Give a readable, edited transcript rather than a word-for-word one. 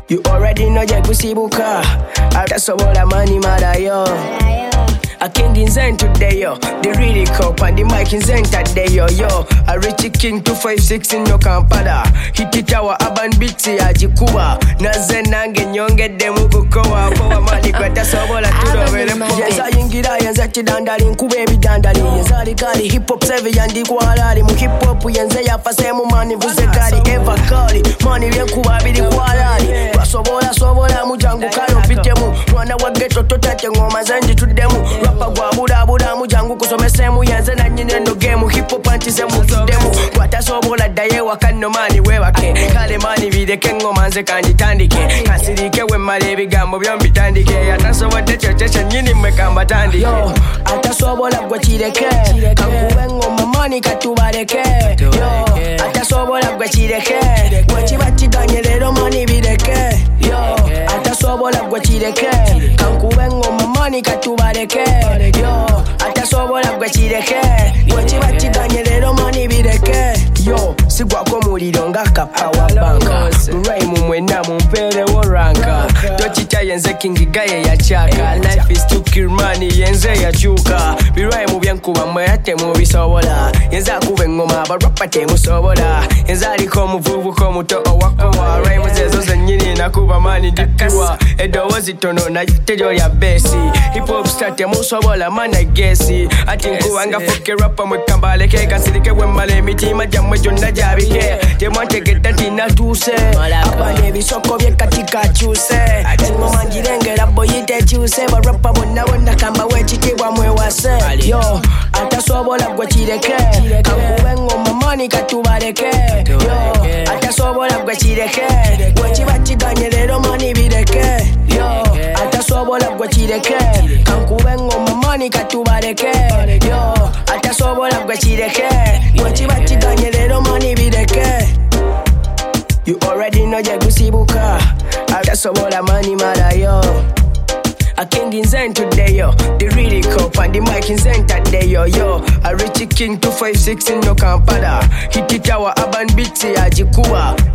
You already know ya kusibuka atasobola mani mara yo a king in zen today yo the really cup and the mic in zen today yo a rich king 256 in no Kampala hit it our urban beats ya jikuba na zen nange nyongedde mu kukowa kwa mani kwata sobola tudobere yesa yingira yenza kidandali nkube ebidandali yenza likali hip hop save yandi kwalali mu hip hop yenza yafase mu mani vuze kali ever kali mani byenkuba biri kwalali sobola mujangu kalo pitemu mwana wa ghetto totate ngoma zanji tudemu rapa gwa buda mujangu kusomesemu yanze na nyine no game hip hop anti mu tudemu kwata sobola daye wakano mani webake kale mani bideke ngoma nze kandi tandike kasirike we male bigambo byombi tandike atasobodde chochecha nyini mekamba tandike yo atasobola gwa kireke kankuwe ngoma mani katubaleke yo atasobola gwa kireke gwa kibatiganye lero mani bideke yo atasobola gwa kireke kankube ngoma mani katubaleke yo atasobola gwa kireke gwa kibatiganye lero mani bideke yo sigwako muliro nga kapawa banka rhyme mwena mumpere woranka tochicha yenze king gaye ya chaka life is to kill money yenze ya chuka birhyme byankuba mwate mu bisobola yenze akube ngoma barapa te musobola yenze aliko muvuvu ko muto wakwa rhyme zezo zenyini nakuba mani dikwa edowozi tono na tejo ya besi hip hop start musobola mana gesi ati nkuwanga foke rapper mukambale ke kasirike we male mitima jamwe jonna jabike temwante getati na tuse abane bisoko bye katika chuse ngoma ngirengera boyite chuse ba rapper bonna kamba we chitibwa mwe wase yo atasobola gwa kireke kankube ngoma mani katubaleke yo atasobola gwa kireke gwa kibatiganye lero mani bideke yo atasobola gwa kireke kankube ngoma mani katubaleke yo atasobola gwa kireke gwa kibatiganye lero mani bideke. You already know ya kusibuka atasobola mani mara yo a king in zen today yo the really cup and the mic in zen today yo a rich king 256 in no Kampala hit it our urban beats ya jikuba